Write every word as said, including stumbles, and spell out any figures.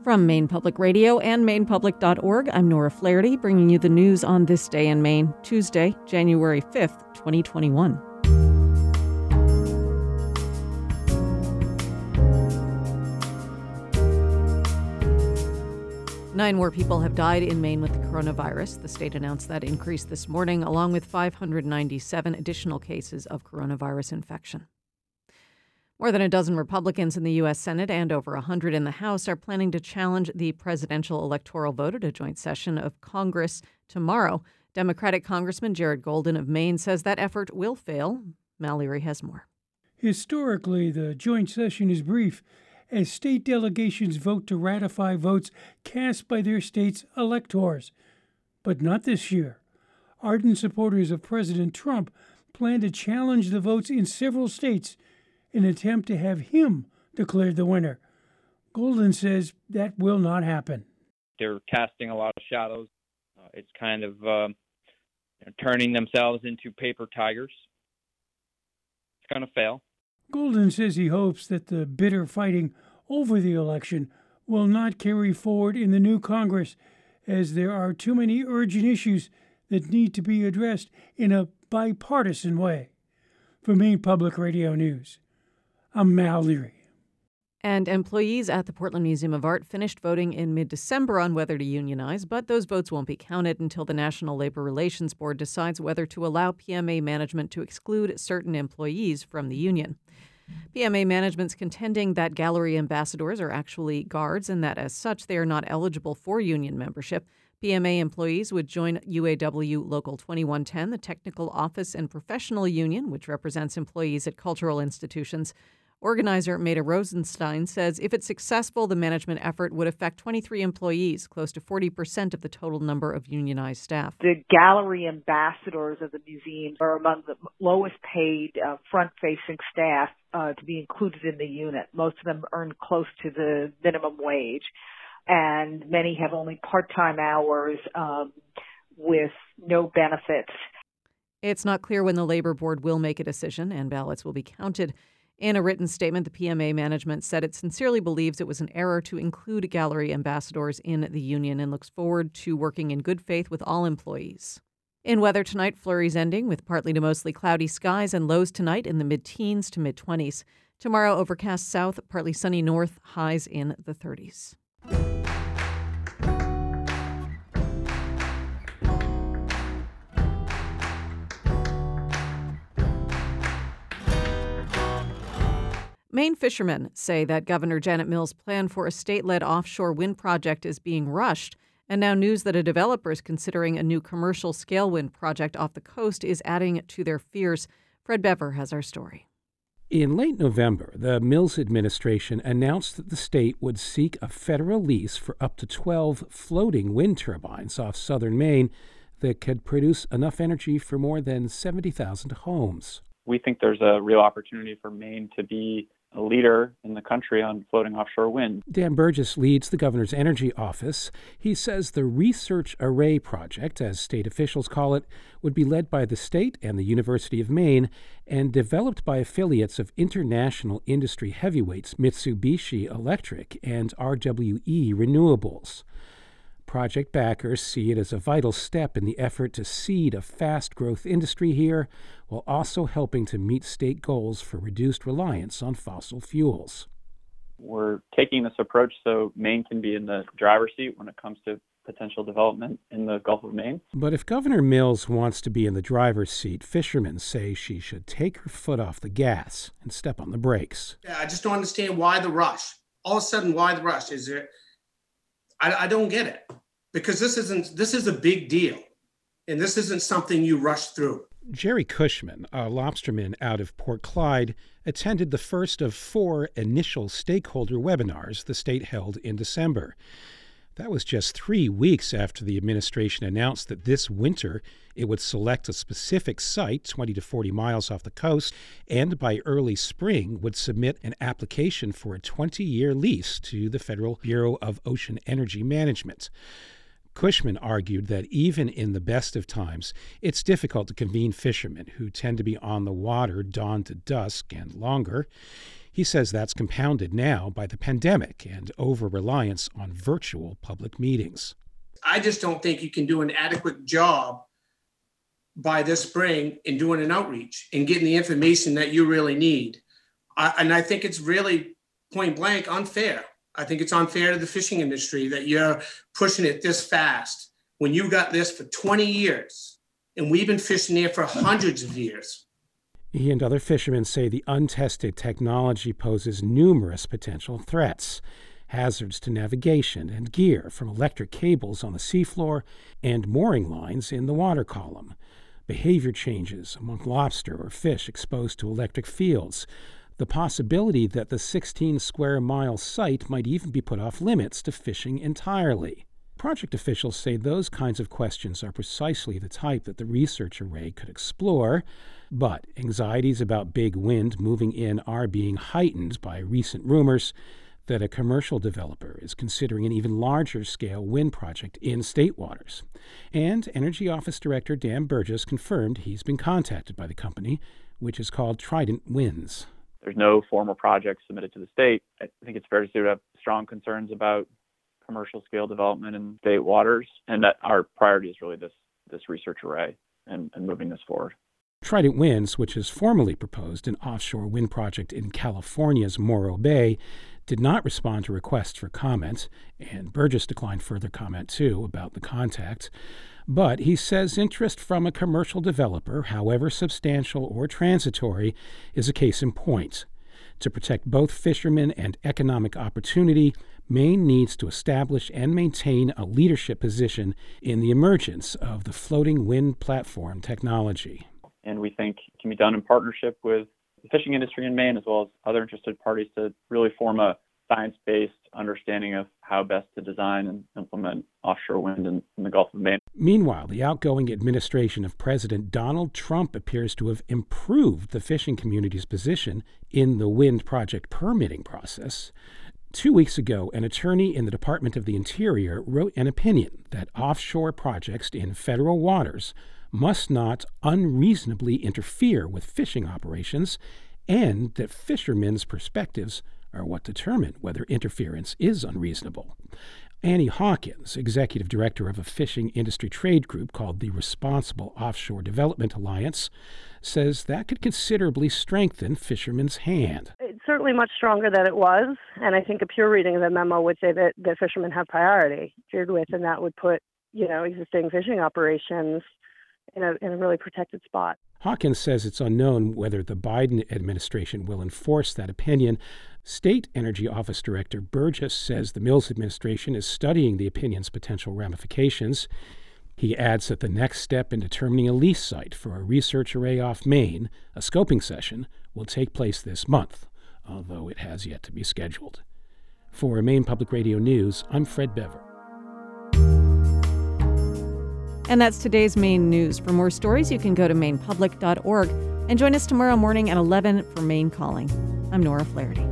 From Maine Public Radio and maine public dot org, I'm Nora Flaherty, bringing you the news on this day in Maine, Tuesday, January fifth, twenty twenty-one. Nine more people have died in Maine with the coronavirus. The state announced that increase this morning, along with five hundred ninety-seven additional cases of coronavirus infection. More than a dozen Republicans in the U S Senate and over one hundred in the House are planning to challenge the presidential electoral vote at a joint session of Congress tomorrow. Democratic Congressman Jared Golden of Maine says that effort will fail. Mallory has more. Historically, the joint session is brief as state delegations vote to ratify votes cast by their state's electors. But not this year. Ardent supporters of President Trump plan to challenge the votes in several states in an attempt to have him declared the winner. Golden says that will not happen. They're casting a lot of shadows. Uh, it's kind of uh, you know, turning themselves into paper tigers. It's going to fail. Golden says he hopes that the bitter fighting over the election will not carry forward in the new Congress, as there are too many urgent issues that need to be addressed in a bipartisan way. For Maine Public Radio News, I'm Mal Leary. And employees at the Portland Museum of Art finished voting in mid-December on whether to unionize, but those votes won't be counted until the National Labor Relations Board decides whether to allow P M A management to exclude certain employees from the union. P M A management's contending that gallery ambassadors are actually guards and that as such they are not eligible for union membership. P M A employees would join U A W Local twenty-one ten, the Technical Office and Professional Union, which represents employees at cultural institutions. Organizer Maida Rosenstein says if it's successful, the management effort would affect twenty-three employees, close to forty percent of the total number of unionized staff. The gallery ambassadors of the museums are among the lowest paid uh, front-facing staff uh, to be included in the unit. Most of them earn close to the minimum wage, and many have only part-time hours um, with no benefits. It's not clear when the Labor Board will make a decision and ballots will be counted. In a written statement, the P M A management said it sincerely believes it was an error to include gallery ambassadors in the union and looks forward to working in good faith with all employees. In weather tonight, flurries ending with partly to mostly cloudy skies and lows tonight in the mid-teens to mid-twenties. Tomorrow, overcast south, partly sunny north, highs in the thirties. Maine fishermen say that Governor Janet Mills' plan for a state-led offshore wind project is being rushed, and now news that a developer is considering a new commercial-scale wind project off the coast is adding to their fears. Fred Bever has our story. In late November, the Mills administration announced that the state would seek a federal lease for up to twelve floating wind turbines off southern Maine that could produce enough energy for more than seventy thousand homes. We think there's a real opportunity for Maine to be a leader in the country on floating offshore wind. Dan Burgess leads the governor's energy office. He says the Research Array project, as state officials call it, would be led by the state and the University of Maine and developed by affiliates of international industry heavyweights Mitsubishi Electric and R W E Renewables. Project backers see it as a vital step in the effort to seed a fast-growth industry here, while also helping to meet state goals for reduced reliance on fossil fuels. We're taking this approach so Maine can be in the driver's seat when it comes to potential development in the Gulf of Maine. But if Governor Mills wants to be in the driver's seat, fishermen say she should take her foot off the gas and step on the brakes. Yeah, I just don't understand why the rush. All of a sudden, why the rush? Is there? I, I don't get it. Because this isn't this is a big deal, and this isn't something you rush through. Jerry Cushman, a lobsterman out of Port Clyde, attended the first of four initial stakeholder webinars the state held in December. That was just three weeks after the administration announced that this winter it would select a specific site twenty to forty miles off the coast and by early spring would submit an application for a twenty-year lease to the Federal Bureau of Ocean Energy Management. Cushman argued that even in the best of times, it's difficult to convene fishermen who tend to be on the water dawn to dusk and longer. He says that's compounded now by the pandemic and over-reliance on virtual public meetings. I just don't think you can do an adequate job by this spring in doing an outreach and getting the information that you really need. I, and I think it's really point blank unfair. I think it's unfair to the fishing industry that you're pushing it this fast when you got this for twenty years and we've been fishing there for hundreds of years. He and other fishermen say the untested technology poses numerous potential threats. Hazards to navigation and gear from electric cables on the seafloor and mooring lines in the water column. Behavior changes among lobster or fish exposed to electric fields. The possibility that the sixteen square mile site might even be put off limits to fishing entirely. Project officials say those kinds of questions are precisely the type that the research array could explore, but anxieties about big wind moving in are being heightened by recent rumors that a commercial developer is considering an even larger scale wind project in state waters. And Energy Office Director Dan Burgess confirmed he's been contacted by the company, which is called Trident Winds. There's no formal project submitted to the state. I think it's fair to say we have strong concerns about commercial scale development in state waters, and that our priority is really this this research array and, and moving this forward. Trident Winds, which has formally proposed an offshore wind project in California's Morro Bay, did not respond to requests for comment, and Burgess declined further comment, too, about the contact. But he says interest from a commercial developer, however substantial or transitory, is a case in point. To protect both fishermen and economic opportunity, Maine needs to establish and maintain a leadership position in the emergence of the floating wind platform technology. And we think it can be done in partnership with the fishing industry in Maine as well as other interested parties to really form a science-based understanding of how best to design and implement offshore wind in, in the Gulf of Maine. Meanwhile, the outgoing administration of President Donald Trump appears to have improved the fishing community's position in the wind project permitting process. Two weeks ago, an attorney in the Department of the Interior wrote an opinion that offshore projects in federal waters must not unreasonably interfere with fishing operations, and that fishermen's perspectives are what determine whether interference is unreasonable. Annie Hawkins, executive director of a fishing industry trade group called the Responsible Offshore Development Alliance, says that could considerably strengthen fishermen's hand. It's certainly much stronger than it was, and I think a pure reading of the memo would say that, that fishermen have priority geared with, and that would put, you know, existing fishing operations in a, in a really protected spot. Hawkins says it's unknown whether the Biden administration will enforce that opinion. State Energy Office Director Burgess says the Mills administration is studying the opinion's potential ramifications. He adds that the next step in determining a lease site for a research array off Maine, a scoping session, will take place this month, although it has yet to be scheduled. For Maine Public Radio News, I'm Fred Bever. And that's today's Maine news. For more stories, you can go to maine public dot org and join us tomorrow morning at eleven for Maine Calling. I'm Nora Flaherty.